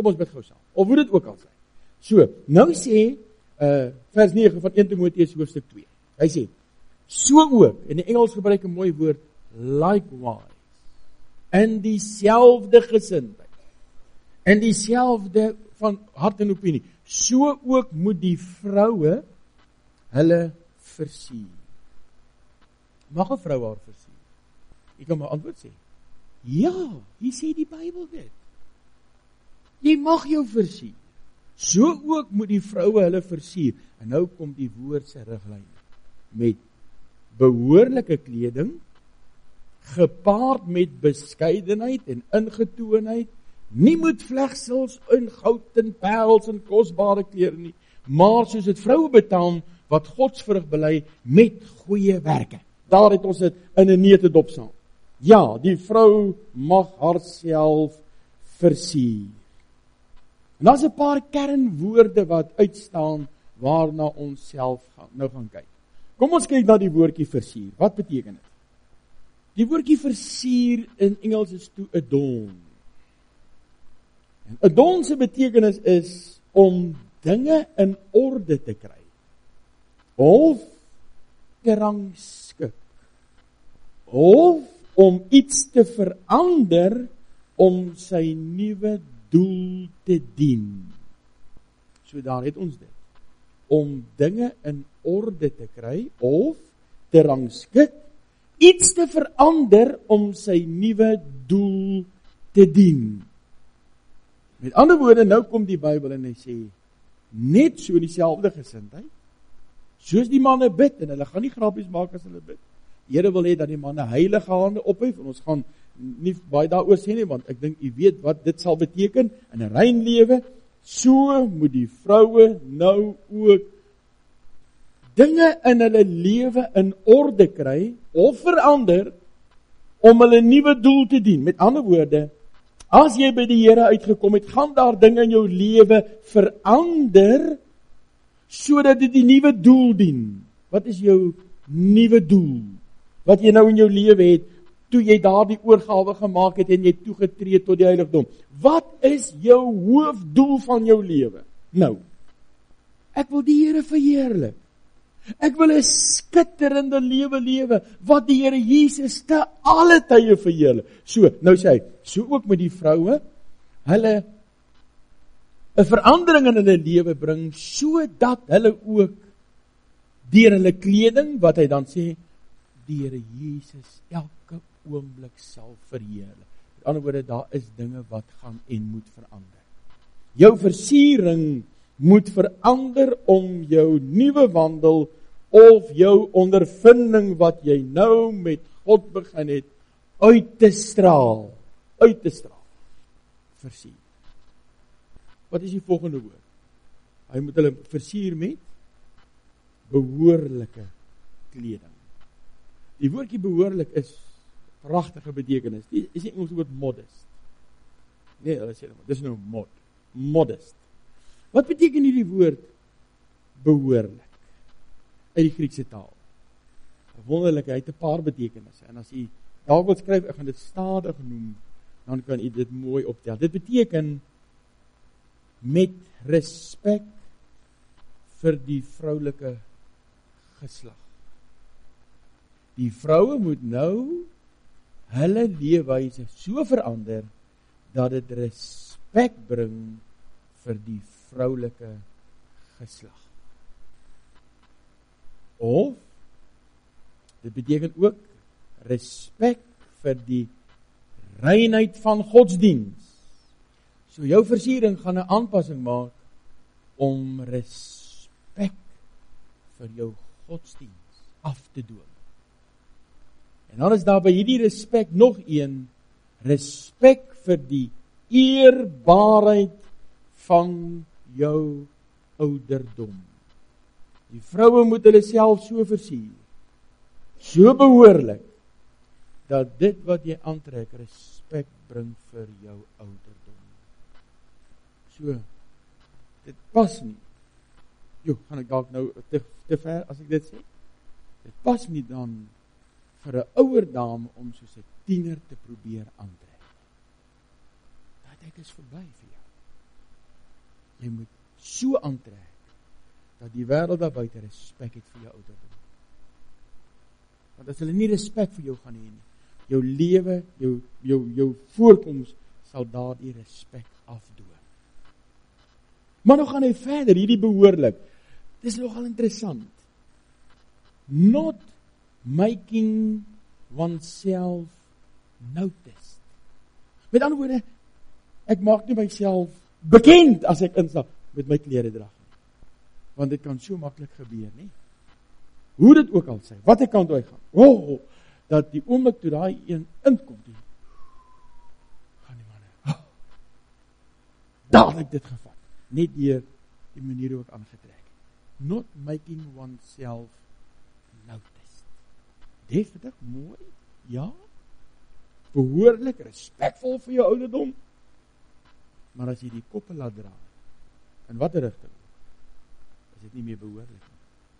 Kom ons bid gou saam. Of hoe dit ook al sy. So, nou sê uh, vers nege van Eerste Timoteus hoofstuk twee. Hy sê, so ook, in die Engels gebruik 'n mooi woord, likewise, in dieselfde gesindheid, in dieselfde van hart en opinie, so ook moet die vroue hulle versier. Mag 'n vrou haar versier? Jy kan my antwoord sê, ja, hier sê die Bybel dit. Jy mag jou versier. So ook moet die vroue hulle versier. En nou kom die woord se riglyn met behoorlike kleding, gepaard met beskeidenheid en ingetoonheid, nie met vlegsels en goud en parels en kosbare klere nie, maar soos dit vroue betaam wat godsvrug bely met goeie werke. Daar het ons dit in 'n neutedop saam. Ja, die vrou mag haarself versier. En daar's 'n paar kernwoorde wat uitstaan waarna ons self gaan, nou gaan kyk. Kom ons kyk na die woordjie versier. Wat beteken dit? Die woordjie versier in Engels is to adorn. En adorn se betekenis is om dinge in orde te kry. Of te rangskik. Of om iets te verander om sy nuwe doel te dien. So daar het ons dit. Om dinge in orde te kry of te rangskik, iets te verander om sy nuwe doel te dien. Met ander woorde, nou kom die Bybel en hy sê, net so in dieselfde gesindheid, soos die manne bid, en hulle gaan nie grappies maak as hulle bid. Die Here wil hê dat die manne heilige hande ophef, en ons gaan nie baie daaroor sê nie, want ek dink u weet wat dit sal beteken, in 'n rein lewe, so moet die vroue nou ook dinge in hulle lewe in orde kry, of verander, om hulle nuwe doel te dien. Met ander woorde, as jy by die Here uitgekom het, gaan daar dinge in jou lewe verander, sodat dit die nuwe doel dien. Wat is jou nuwe doel? Wat jy nou in jou lewe het, toe jy daardie oorgawe gemaak het en jy toegetree tot die heiligdom. Wat is jou hoofdoel van jou lewe? Nou, ek wil die Here verheerlik. Ek wil 'n skitterende lewe lewe, wat die Here Jesus te alle tye verheerlik. So, nou sê hy, so ook met die vroue, hulle 'n verandering in hulle lewe bring, sodat hulle ook deur hulle kleding, wat hy dan sê, die Here Jesus elke oomblik sal verheerlik. Met ander woorde, daar is dinge wat gaan en moet verander. Jou versiering moet verander om jou nuwe wandel of jou ondervinding wat jy nou met God begin het, uit te straal. Uit te straal. Versier. Wat is die volgende woord? Hy moet hulle versier met behoorlike kleding. Die woordjie behoorlik is pragtige betekenis. Die is nie Engels woord modest. Nee, hulle sê dit is nou mod. Modest. Wat beteken hierdie woord behoorlik? Uit die Griekse taal. Wonderlik, hy het 'n paar betekenisse. En as jy daar wil skryf, ek gaan dit stadig noem, dan kan jy dit mooi optel. Dit beteken met respek vir die vroulike geslag. Die vroue moet nou hulle leefwyse so verander dat dit respek bring vir die vroulike geslag. Of dit beteken ook respek vir die reinheid van godsdiens. So jou versiering gaan 'n aanpassing maak om respek vir jou godsdiens af te dwing. En dan is daar by hierdie respek nog een, respek vir die eerbaarheid van jou ouderdom. Die vroue moet hulle self so versier, so behoorlik, dat dit wat jy aantrek respek bring vir jou ouderdom. So, dit pas nie. Jo, gaan ek dalk nou te, te ver as ek dit sê? Dit pas nie dan vir 'n ouer dame om soos 'n tiener te probeer aantrek. Daai tyd is verby vir jou. Jy moet so aantrek dat die wêreld daar buite respek het vir jou ouderdom. Want as hulle nie respek vir jou gaan hê nie, jou lewe, jou jou jou voorkoms sal daardie respek afdoen. Maar nou gaan hy verder, hierdie behoorlik. Dis nogal interessant. Not making oneself noticed. Met ander woorde, ek maak nie myself bekend as ek instap met my klere dra. Want dit kan so maklik gebeur, nie? Hoe dit ook al sê, wat ek kan toe hy gaan. Oh, dat die oomblik toe daai een inkom, die gaan die manne, oh, dadelik dit gevat. Net deur die manier hoe ek aangetrek. Not making oneself noticed. Definitief mooi, ja. Behoorlik, respectvol vir jou ouderdom. Maar as jy die koppe laat dra, in watter rigting, is dit nie meer behoorlik nie.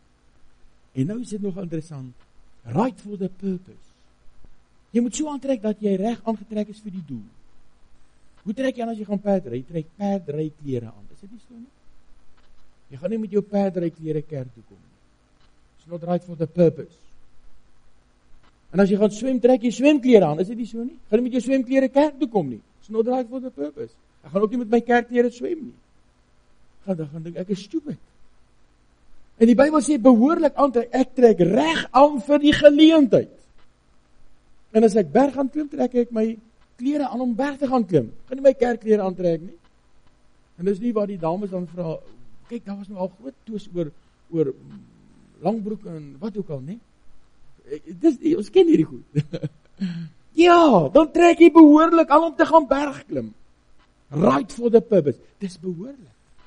En nou is dit nog interessant, right for the purpose. Jy moet so aantrek dat jy reg aangetrek is vir die doel. Hoe trek jy aan as jy gaan perdry? Jy trek perdry klere aan. Is dit nie so nie? Jy gaan nie met jou perdry klere kerk toe kom nie. It's not right for the purpose. En as jy gaan swem, trek jy swemklere aan. Is dit nie so nie? Gaan nie met jou swemklere kerk toe kom nie. It's not right for the purpose. Ek gaan ook nie met my kerkklere swem nie. Gaan dan gaan dink ek is stupid. En die Bybel sê behoorlik aantrek, ek trek reg aan vir die geleentheid. En as ek berg gaan klim, trek ek my klere aan om berg te gaan klim. Gaan nie my kerkklere aantrek nie. En dis nie waar die dames dan vra, kyk, daar was nou al groot toes oor oor langbroek en wat ook al, nie? Dis ons ken hierdie goed. Ja, dan trek jy behoorlik aan om te gaan berg klim. Right for the purpose. Dis behoorlik.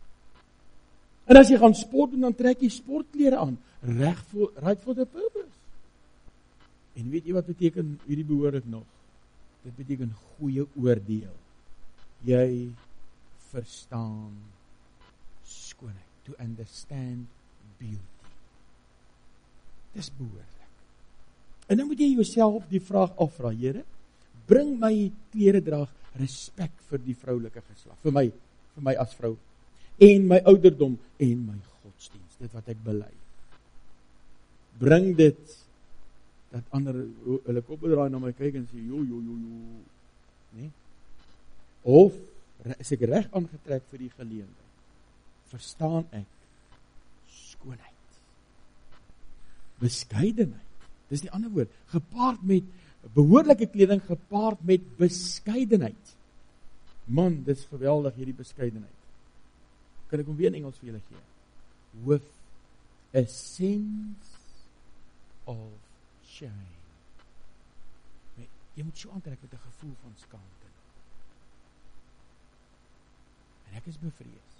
En as jy gaan sport doen, dan trek jy sportklere aan. Reg voor, right for the purpose. En weet jy wat beteken hierdie behoorlik nog? Dit beteken goeie oordeel. Jy verstaan skoonheid. To understand beauty. Dis behoorlik. En nou moet jy jouself die vraag afvra, Here, bring my kleredrag respek vir die vroulike geslag, vir my, vir my as vrou, en my ouderdom, en my godsdienst, dit wat ek bely. Bring dit, dat ander, hulle kop draai na my kyk en sê, jo, jo, jo, jo, nee? Of, is ek reg aangetrek vir die geleentheid? Verstaan ek skoonheid, beskeidenheid, dis die ander woord, gepaard met behoorlike kleding, gepaard met beskeidenheid. Man, dis geweldig hierdie beskeidenheid. Kan ek hom weer in Engels vir julle gee? With a sense of shame. Nee, jy moet so aantrek met 'n gevoel van skaamte. En ek is bevrees.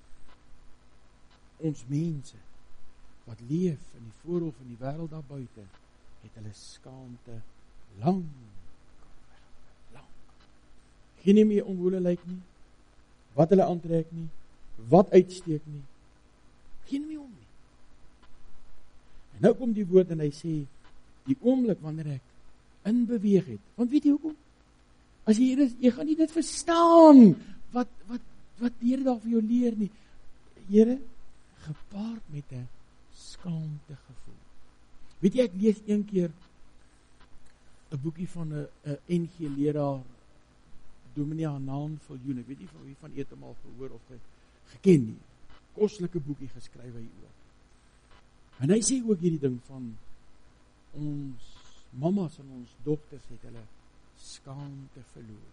Ons mense wat leef in die voorhof van die wêreld daar buite, het hulle skaamte lang, lang. Geen nie meer om hoe hulle lyk nie, wat hulle aantrek nie, wat uitsteek nie, geen nie meer om nie. En nou kom die woord en hy sê, die oomblik wanneer ek in beweeg het, want weet jy hoekom? As jy hier is, jy gaan nie dit verstaan, wat, wat, wat die Here daar vir jou leer nie. Here, gepaard met 'n skaamte gevoel. Weet jy, ek lees een keer 'n boekie van 'n N G-leraar, Dominee Hanan Viljoen, ek weet nie van wie van eet hom al gehoor of ge, geken nie, kostelike boekie geskryf hy oor. En hy sê ook hierdie ding van, ons mamas en ons dogters het hulle skaamte verloor.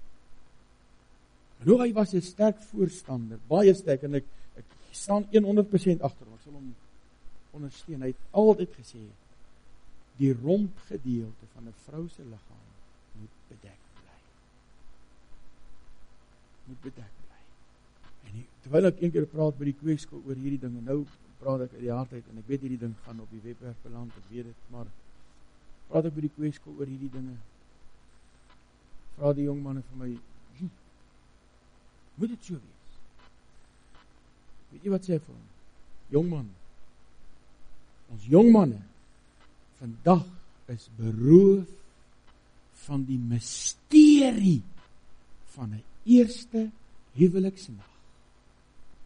En hoe hy was 'n sterk voorstander, baie sterk, en ek, ek staan honderd persent agter hom, ek sal hom ondersteun. Hy het altyd gesê, die rompgedeelte van 'n vrou se liggaam moet bedek bly. Moet bedek bly. En die, terwyl ek een keer praat by die kweekskool oor hierdie dinge, nou praat ek uit die hart uit, en ek weet hierdie ding gaan op die webwerf beland, ek weet het, maar praat ek by die kweekskool oor hierdie dinge, vra die jong manne vir my, hm, moet dit so wees? Weet jy wat sê ek vir hom? Jong man, ons jong manne vandag is beroof van die misterie van 'n eerste huweliksnag.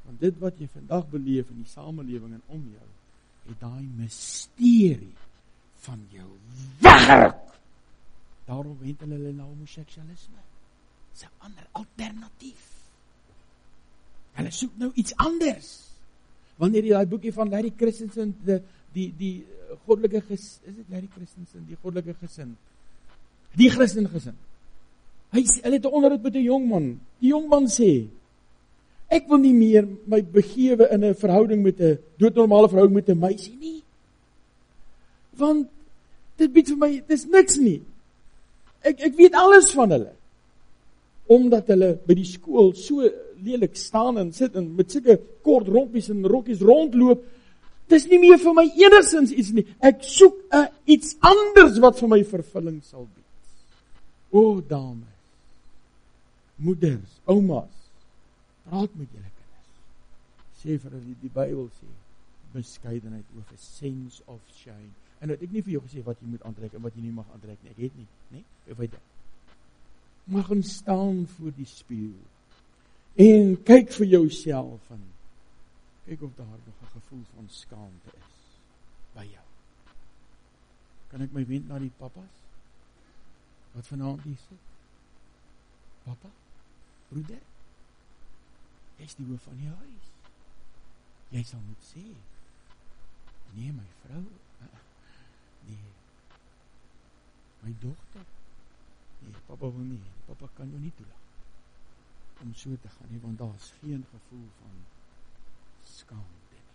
van dit wat jy vandag beleef in die samelewing en om jou, het daai misterie van jou weggeruk. Daarom wend hulle hulle na homoseksualisme. Dis 'n ander alternatief. Hulle soek nou iets anders. Wanneer jy daai boekie van Larry Christensen, die die die goddelike ges, is dit Larry Christensen, die goddelike gesin. Die Christen gesin. Hy hulle het 'n onderhoud met 'n jong man. Die jong man sê: "Ek wil nie meer my begewe in 'n verhouding met 'n doodnormale verhouding met 'n meisie nie. Want dit bied vir my dis niks nie. Ek ek weet alles van hulle." Omdat hulle by die skool so lelik staan en sit en met sulke kort rompies en rokkies rondloop, dis nie meer vir my enigstens iets nie. Ek soek uh, iets anders wat vir my vervulling sal bied. O dames, moeders, oumas, praat met julle kinders. Sê vir hulle, die Bybel sê, beskeidenheid with a sense of shame. En nou het ek nie vir jou gesê wat jy moet aantrek en wat jy nie mag aantrek nie. Ek het nie, nee, ek weet dit. Mag gaan staan voor die spieël en kyk vir jouself en kyk of daar nog 'n gevoel van skaamte is by jou. Kan ek my wend na die pappas wat vanaand hier sit? Papa, broeder, jy is die hoof van die huis. Jy sal moet sê, nee my vrou, nee, my dogter, nee, papa wil nie, papa kan jou nie toelaat om so te gaan nie, want daar is geen gevoel van skaamte nie.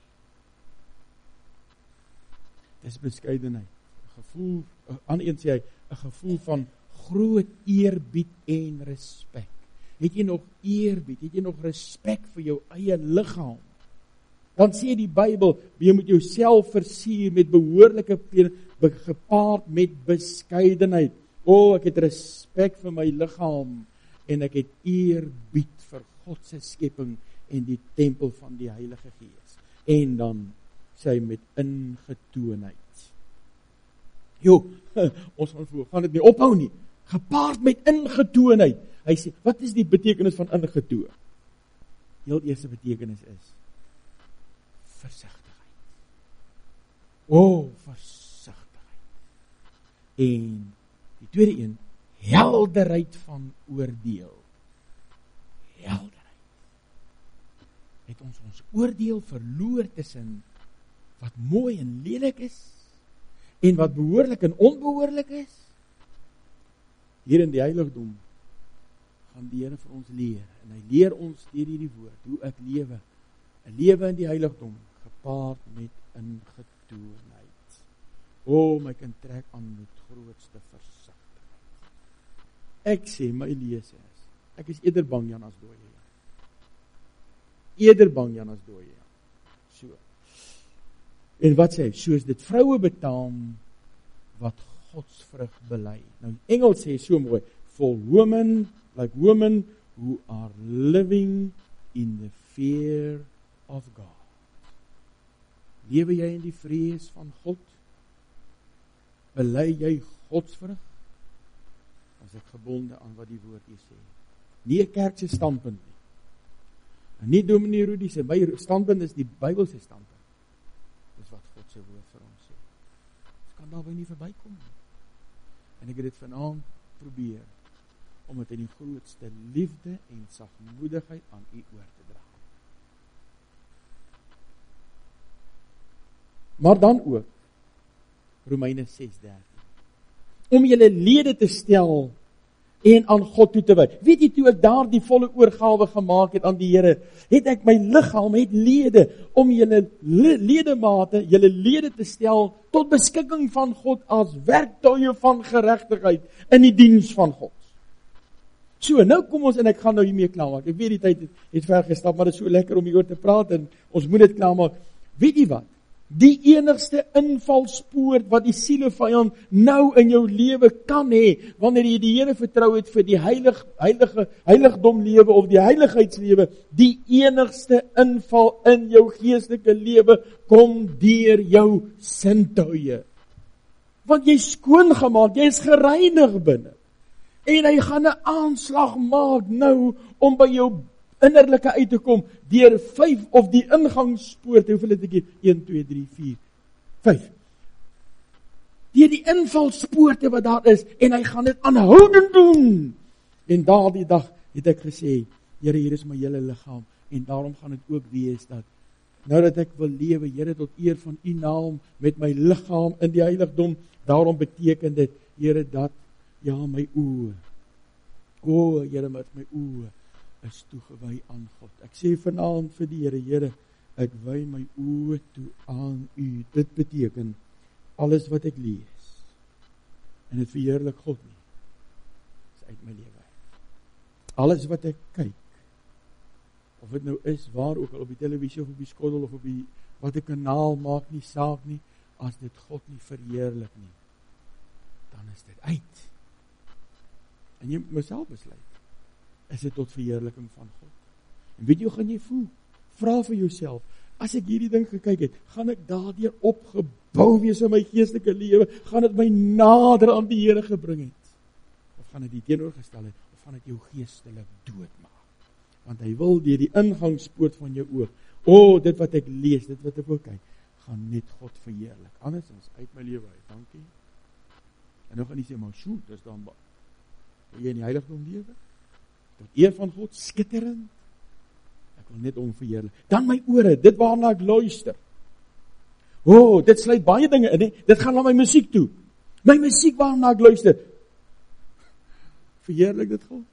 Dis beskeidenheid, 'n gevoel, aan een sê hy, 'n gevoel van groot eerbied en respek. Het jy nog eerbied, het jy nog respek vir jou eie liggaam? Dan sê die Bybel, jy moet jouself versier met behoorlike klere, gepaard met beskeidenheid. O, ek het respek vir my liggaam en ek het eerbied vir God se skepping en die tempel van die Heilige Gees. En dan sê hy met ingetoonheid. Jo, ons gaan voor, gaan dit nie ophou nie. Gepaard met ingetoonheid. Hy sê, wat is die betekenis van ingetoon? Die heel eerste betekenis is versigtigheid. O, versigtigheid. En die tweede een, helderheid van oordeel. Helderheid. Het ons ons oordeel verloor tussen wat mooi en lelik is en wat behoorlik en onbehoorlik is? Hier in die heiligdom gaan die Here vir ons leer, en hy leer ons deur hierdie woord, hoe ek lewe, 'n lewe in die heiligdom, gepaard met ingetoonheid. O, my kind, trek aan met grootste versigtigheid. Ek sê, my lese is, ek is eerder bang Jan as dooie Jan. Eerder bang Jan as dooie Jan. So. En wat sê hy? Soos dit vroue betaam, wat godsvrug bely. Nou, Engels sê so mooi, for women, like women who are living in the fear of God. Lewe jy in die vrees van God? Bely jy godsvrug? As ek gebonde aan wat die woord hier sê. Nie 'n kerk se standpunt nie. En nie Dominee Rudy sê, my standpunt is die Bybel se standpunt. Dis wat God se woord vir ons sê. Ons kan daarby nie verbykom nie. En ek het dit vanaand probeer, om het in die grootste liefde en sagmoedigheid aan u oor te dra. Maar dan ook, Romeine ses dertien, om julle lede te stel en aan God toe te wy. Weet jy, toe ek daar die volle oorgawe gemaak het aan die Here, het ek my liggaam, het lede, om julle ledemate, julle lede te stel, tot beskikking van God as werktuie van geregtigheid in die diens van God. So, nou kom ons, en ek gaan nou hiermee klaarmaak. Ek weet die tyd het, het ver gestap, maar dit is so lekker om hieroor te praat, en ons moet dit klaarmaak. Weet jy wat? Die enigste invalspoort wat die sielevijand nou in jou lewe kan hê, wanneer jy die Here vertrou het vir die heilig, heilige, heiligdom lewe of die heiligheidslewe, die enigste inval in jou geestelike lewe kom deur jou sintuie. Want jy is skoon gemaak, jy is gereinig binne. En hy gaan 'n aanslag maak nou om by jou innerlike uit te kom, deur vyf of die ingangspoort, hoeveel het ek hier? een, twee, drie, vier, vyf. Deur die invalspoorte wat daar is, en hy gaan dit aanhoudend doen. En daardie dag het ek gesê, Here, hier is my hele liggaam, en daarom gaan dit ook wees dat, nou dat ek wil lewe, Here, tot eer van U naam, met my liggaam in die heiligdom, daarom beteken dit, Here, dat, ja, my oë, o, Here, met my oë, is toegewy aan God. Ek sê vanaand vir die Here, Here, ek wy my oë toe aan U. Dit beteken, alles wat ek lees, en dit verheerlik God nie, is uit my lewe. Alles wat ek kyk, of dit nou is, waar ook al, op die televisie, of op die skoddel, of op die, wat 'n kanaal, maak nie saak nie, as dit God nie verheerlik nie, dan is dit uit. En jy moet myself besluit, is dit tot verheerliking van God? En weet jy, hoe gaan jy voel? Vra vir jouself, as ek hierdie ding gekyk het, gaan ek daardeur opgebou wees in my geestelike lewe, gaan dit my nader aan die Here gebring het, of gaan dit die teenoorgestelde, of gaan dit jou geestelik doodmaak? Want hy wil deur die ingangspoort van jou oog, o, oh, dit wat ek lees, dit wat ek wil kyk, gaan net God verheerlik, andersins uit my lewe uit, dankie. En nou gaan jy sê, maar sjoe, dis dan, wil jy in die heiligdom lewe? Tot eer van God, skitterend, ek wil net hom verheerlik. Dan my ore, dit waarna ek luister, o, oh, dit sluit baie dinge in, he? Dit gaan na my musiek toe, my musiek waarna ek luister, verheerlik dit God?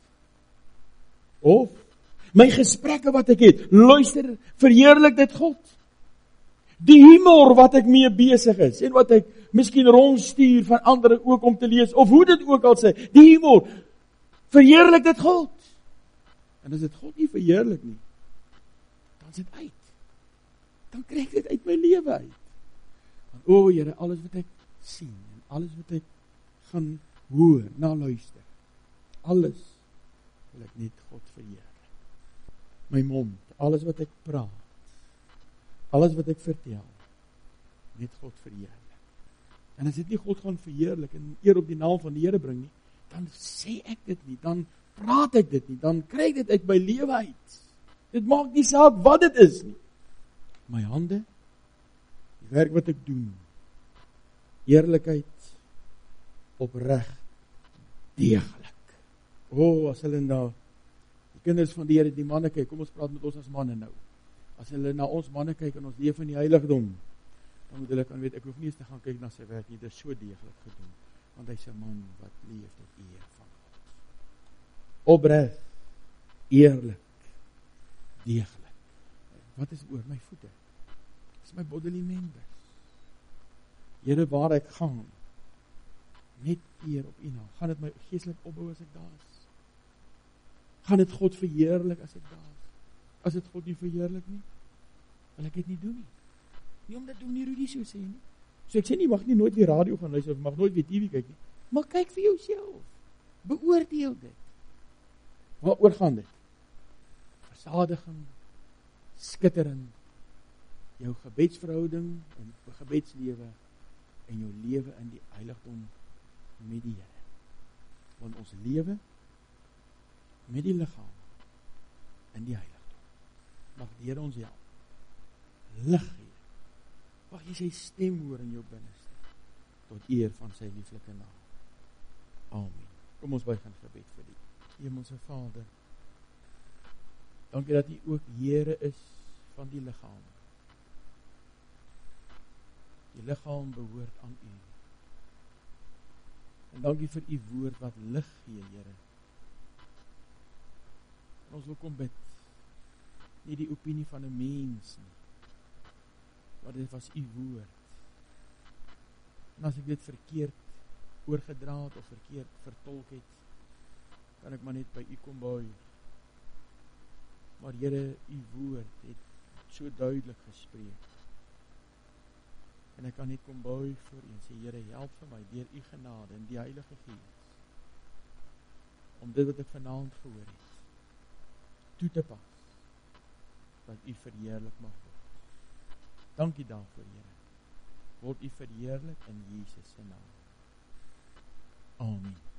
Of, my gesprekke wat ek het, luister, verheerlik dit God? Die humor wat ek mee besig is, en wat ek miskien rondstuur van ander ook om te lees, of hoe dit ook al sê, die humor, verheerlik dit God? En as dit God nie verheerlik nie, dan is dit uit. Dan krijg dit uit my lewe uit. Want o Here, alles wat ek sien, en alles wat ek gaan hoor, na luister, alles wil ek net God verheerlik. My mond, alles wat ek praat, alles wat ek vertel, net God verheerlik. En as dit nie God gaan verheerlik en eer op die naam van die Here bring nie, dan sê ek dit nie, dan praat ek dit nie, dan kry ek dit uit my lewe uit. Dit maak nie saak wat dit is nie. My hande, die werk wat ek doen, eerlikheid, opreg, deeglik. O, as hulle na die kinders van die Here, die manne kyk, kom ons praat met ons as manne nou. As hulle na ons manne kyk en ons leef in die heiligdom, dan moet hulle kan weet, ek hoef nie eens te gaan kyk na sy werk nie, dit is so deeglik gedoen, want hy is 'n man wat leef tot eer van God. Opreg, eerlik, deeglik. Wat is oor my voete? Dit is my bodily members. Here, waar ek gaan, net eer op U naam. Gaan dit my geestelik opbou as ek daar is? Gaan dit God verheerlik as ek daar is? As dit God nie verheerlik nie, wil ek dit nie doen nie. Nie omdat Dominee Rudy so sê nie. So ek sê nie, mag nie nooit weer radio gaan luister, of mag nooit weer T V kyk nie. Maar kyk vir jouself. Beoordeel dit. Waaroor gaan dit? Versadiging, skitterend, jou gebedsverhouding en gebedslewe en jou lewe in die heiligdom met die Here. Want ons lewe met die liggaam in die heiligdom. Mag die Here ons help. Lig gee. Mag jy sy stem hoor in jou binneste, tot eer van sy lieflike naam. Amen. Kom ons buig in gebed vir die Hemelse Vader. Dankie dat U ook Here is van die liggaam. Die liggaam behoort aan U. En dankie vir U woord wat lig gee, Here. En ons wil kom bid, nie die opinie van 'n mens nie, maar dit was U woord. En as ek dit verkeerd oorgedra het of verkeerd vertolk het, kan ek maar net by U kom buig. Maar Here, U woord het so duidelik gespreek. En ek kan net kom buig voor U en sê, Here, help vir my deur U genade en die Heilige Gees, om dit wat ek vanaand gehoor het, toe te pas, dat U verheerlik mag word. Dankie daarvoor, Here. Word U verheerlik in Jesus se naam. Amen.